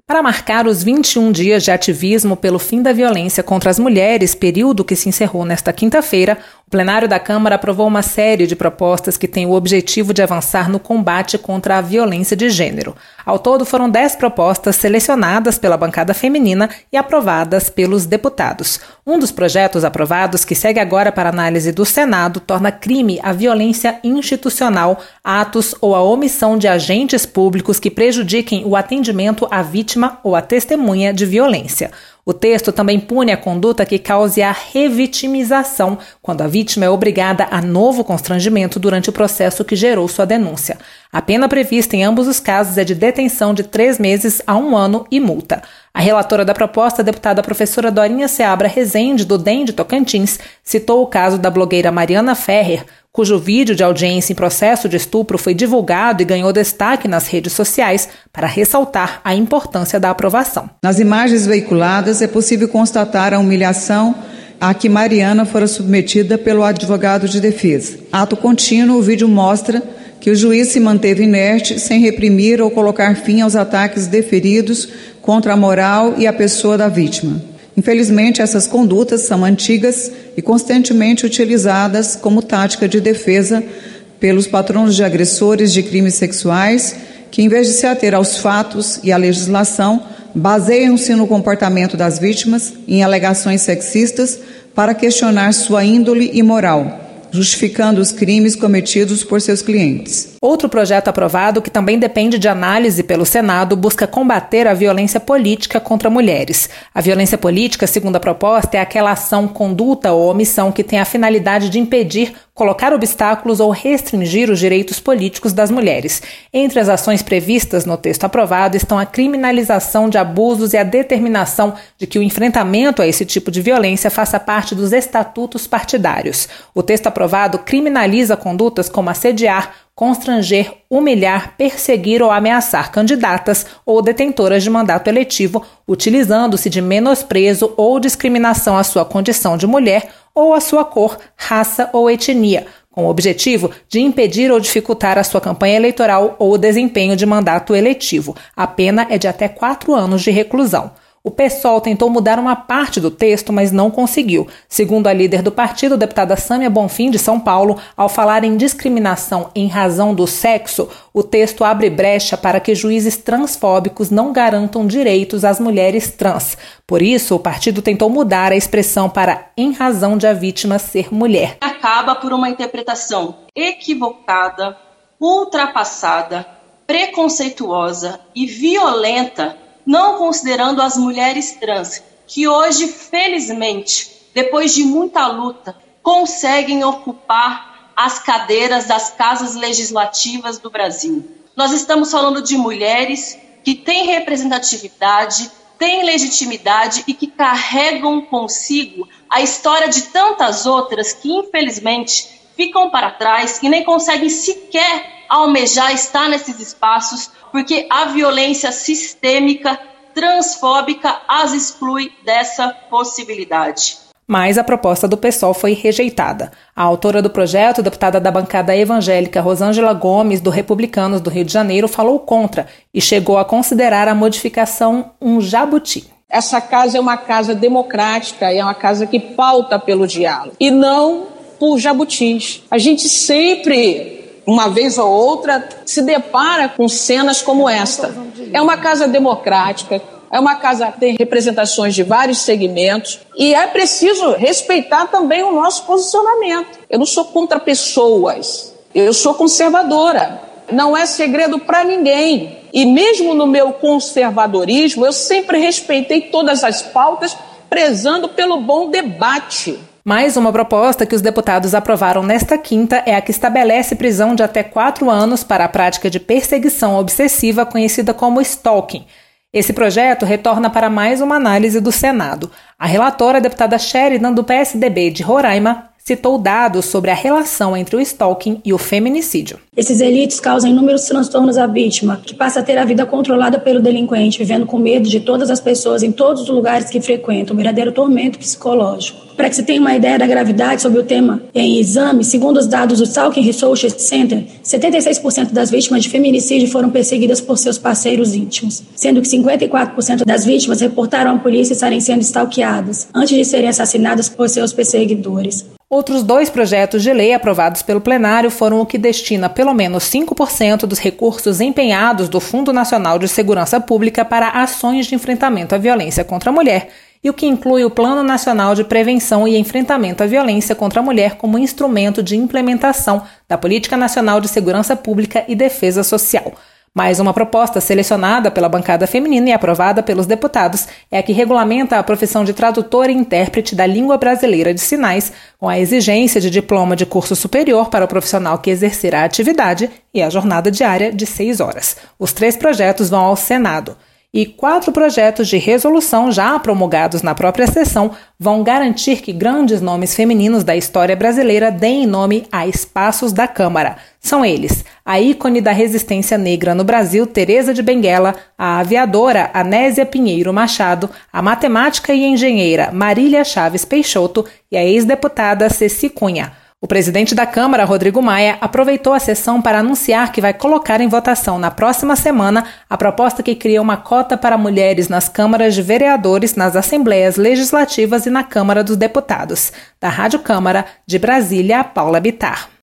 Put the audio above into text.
Para marcar os 21 dias de ativismo pelo fim da violência contra as mulheres, período que se encerrou nesta quinta-feira, o plenário da Câmara aprovou uma série de propostas que têm o objetivo de avançar no combate contra a violência de gênero. Ao todo, foram 10 propostas selecionadas pela bancada feminina e aprovadas pelos deputados. Um dos projetos aprovados, que segue agora para análise do Senado, torna crime a violência institucional, atos ou a omissão de agentes públicos que prejudiquem o atendimento à vítima ou a testemunha de violência. O texto também pune a conduta que cause a revitimização, quando a vítima é obrigada a novo constrangimento durante o processo que gerou sua denúncia. A pena prevista em ambos os casos é de detenção de 3 meses a 1 ano e multa. A relatora da proposta, a deputada professora Dorinha Seabra Rezende, do DEM de Tocantins, citou o caso da blogueira Mariana Ferrer, cujo vídeo de audiência em processo de estupro foi divulgado e ganhou destaque nas redes sociais para ressaltar a importância da aprovação. Nas imagens veiculadas é possível constatar a humilhação a que Mariana fora submetida pelo advogado de defesa. Ato contínuo, o vídeo mostra que o juiz se manteve inerte, sem reprimir ou colocar fim aos ataques deferidos contra a moral e a pessoa da vítima. Infelizmente, essas condutas são antigas e constantemente utilizadas como tática de defesa pelos patronos de agressores de crimes sexuais, que, em vez de se ater aos fatos e à legislação, baseiam-se no comportamento das vítimas em alegações sexistas para questionar sua índole e moral, justificando os crimes cometidos por seus clientes. Outro projeto aprovado, que também depende de análise pelo Senado, busca combater a violência política contra mulheres. A violência política, segundo a proposta, é aquela ação, conduta ou omissão que tem a finalidade de impedir, colocar obstáculos ou restringir os direitos políticos das mulheres. Entre as ações previstas no texto aprovado estão a criminalização de abusos e a determinação de que o enfrentamento a esse tipo de violência faça parte dos estatutos partidários. O texto aprovado criminaliza condutas como assediar, constranger, humilhar, perseguir ou ameaçar candidatas ou detentoras de mandato eletivo, utilizando-se de menosprezo ou discriminação à sua condição de mulher ou à sua cor, raça ou etnia, com o objetivo de impedir ou dificultar a sua campanha eleitoral ou o desempenho de mandato eletivo. A pena é de até 4 anos de reclusão. O PSOL tentou mudar uma parte do texto, mas não conseguiu. Segundo a líder do partido, deputada Sâmia Bonfim, de São Paulo, ao falar em discriminação em razão do sexo, o texto abre brecha para que juízes transfóbicos não garantam direitos às mulheres trans. Por isso, o partido tentou mudar a expressão para em razão de a vítima ser mulher. Acaba por uma interpretação equivocada, ultrapassada, preconceituosa e violenta, não considerando as mulheres trans, que hoje, felizmente, depois de muita luta, conseguem ocupar as cadeiras das casas legislativas do Brasil. Nós estamos falando de mulheres que têm representatividade, têm legitimidade e que carregam consigo a história de tantas outras que, infelizmente, ficam para trás e nem conseguem sequer almejar estar nesses espaços, porque a violência sistêmica, transfóbica, as exclui dessa possibilidade. Mas a proposta do PSOL foi rejeitada. A autora do projeto, deputada da bancada evangélica Rosângela Gomes, do Republicanos do Rio de Janeiro, falou contra e chegou a considerar a modificação um jabuti. Essa casa é uma casa democrática, é uma casa que pauta pelo diálogo e não por jabutis. A gente sempre, uma vez ou outra, se depara com cenas como esta. É uma casa democrática, é uma casa que tem representações de vários segmentos e é preciso respeitar também o nosso posicionamento. Eu não sou contra pessoas, eu sou conservadora. Não é segredo para ninguém. E mesmo no meu conservadorismo, eu sempre respeitei todas as pautas, prezando pelo bom debate. Mais uma proposta que os deputados aprovaram nesta quinta é a que estabelece prisão de até 4 anos para a prática de perseguição obsessiva conhecida como stalking. Esse projeto retorna para mais uma análise do Senado. A relatora, a deputada Sheridan, do PSDB de Roraima, citou dados sobre a relação entre o stalking e o feminicídio. Esses delitos causam inúmeros transtornos à vítima, que passa a ter a vida controlada pelo delinquente, vivendo com medo de todas as pessoas em todos os lugares que frequentam, um verdadeiro tormento psicológico. Para que se tenha uma ideia da gravidade sobre o tema em exame, segundo os dados do Stalking Research Center, 76% das vítimas de feminicídio foram perseguidas por seus parceiros íntimos, sendo que 54% das vítimas reportaram à polícia estarem sendo stalkeadas antes de serem assassinadas por seus perseguidores. Outros 2 projetos de lei aprovados pelo plenário foram o que destina pelo menos 5% dos recursos empenhados do Fundo Nacional de Segurança Pública para ações de enfrentamento à violência contra a mulher e o que inclui o Plano Nacional de Prevenção e Enfrentamento à Violência contra a Mulher como instrumento de implementação da Política Nacional de Segurança Pública e Defesa Social. Mais uma proposta selecionada pela bancada feminina e aprovada pelos deputados é a que regulamenta a profissão de tradutor e intérprete da língua brasileira de sinais, com a exigência de diploma de curso superior para o profissional que exercer a atividade e a jornada diária de 6 horas. Os 3 projetos vão ao Senado. E 4 projetos de resolução já promulgados na própria sessão vão garantir que grandes nomes femininos da história brasileira deem nome a espaços da Câmara. São eles: a ícone da resistência negra no Brasil, Teresa de Benguela, a aviadora Anésia Pinheiro Machado, a matemática e engenheira Marília Chaves Peixoto e a ex-deputada Ceci Cunha. O presidente da Câmara, Rodrigo Maia, aproveitou a sessão para anunciar que vai colocar em votação na próxima semana a proposta que cria uma cota para mulheres nas câmaras de vereadores, nas assembleias legislativas e na Câmara dos Deputados. Da Rádio Câmara, de Brasília, Paula Bittar.